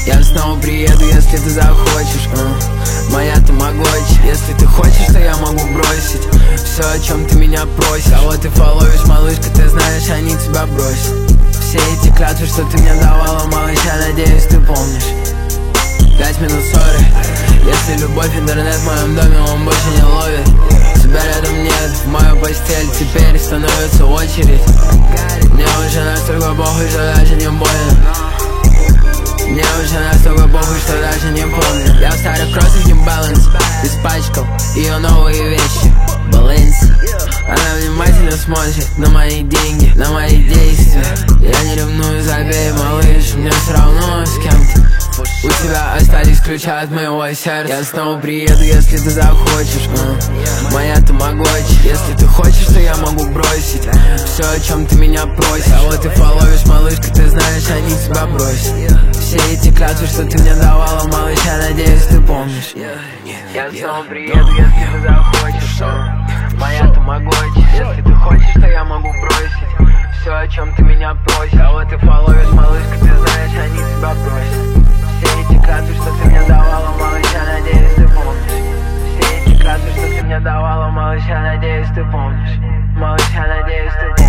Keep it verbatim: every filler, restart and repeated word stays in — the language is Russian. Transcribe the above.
Я снова приеду, если ты захочешь, uh. Моя тамагочи. Если ты хочешь, то я могу бросить все, о чем ты меня просишь. Кого ты фоловишь, малышка, ты знаешь, они тебя бросят. Все эти клятвы, что ты мне давала, малыш, я надеюсь, ты помнишь. Пять минут ссоры. Если любовь, интернет в моем доме, он больше не ловит. Тебя рядом нет, в мою постель теперь становится очередь. Мне уже настолько похуй, что даже не больно. Мне уже настолько похуй, что даже не помню. Я в старых кроссах New Balance испачкал ее новые вещи Баланс. Она внимательно смотрит на мои деньги, на мои действия. Я не ревную, забей, малыш, мне все равно с кем-то. У тебя остались ключи от моего сердца. Я снова приеду, если ты захочешь, uh. Моя тамагочи. Если ты хочешь, то я могу бросить все, о чем ты меня просишь. А вот ты фоловишь, малышка, ты знаешь, они тебя бросят. Все эти клятвы, что ты мне давала, малыш, я надеюсь, ты помнишь. Я снова приеду, если ты захочешь, uh. Моя тамагочи. Если ты хочешь, то я могу бросить все, о чем ты меня просишь. А вот ты фоловишь, малышка, ты знаешь, они тебя бросят. Все эти клятвы, что ты мне давала, малыш, я надеюсь, ты помнишь. Все эти клятвы, что ты мне давала, малыш, я надеюсь, ты помнишь. Малыш, я надеюсь, ты помнишь.